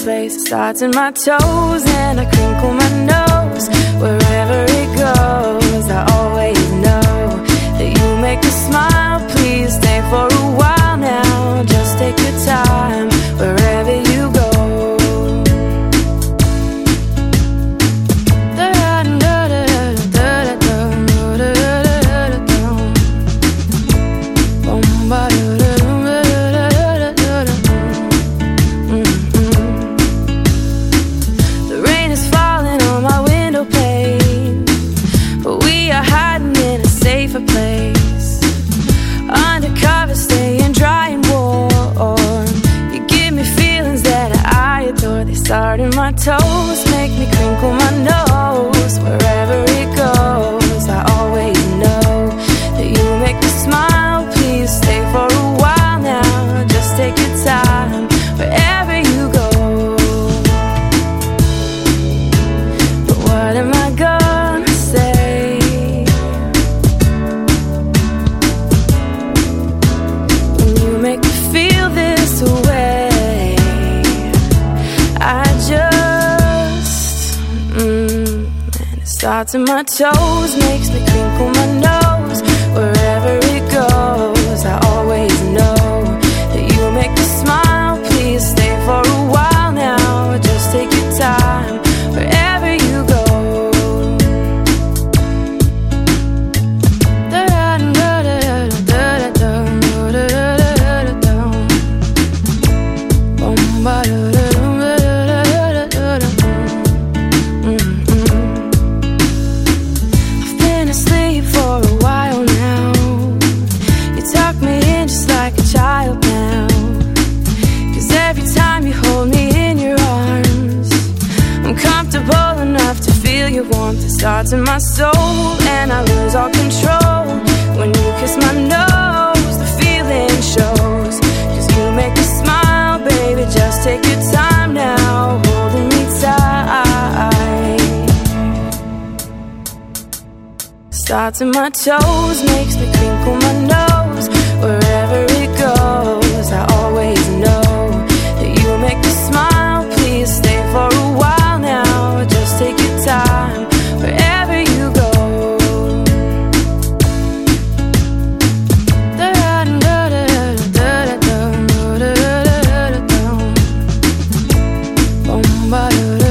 place. It starts in my toes and I crinkle my nose. Wherever it goes, I always know that you make me smile. Please stay for a while now. Just take your time wherever you go. Start in my toes, make me crinkle my nose. Wherever it goes, I always know that you make me smile. Please stay for a while now. Just take your time wherever you go. But what am I gonna say when you make me feel this way? Starts in my toes, makes me crinkle my nose. Wherever it goes, I always know that you make me smile. Please stay for a while now. Just take your time wherever you go. Warmth, it starts in my soul and I lose all control. When you kiss my nose, the feeling shows. 'Cause you make me smile, baby, just take your time now, holding me tight. Starts in my toes, makes me crinkle my nose. Wherever it goes, I always know that you make me smile. Please stay for a while now. Just take your time wherever you go. Boom,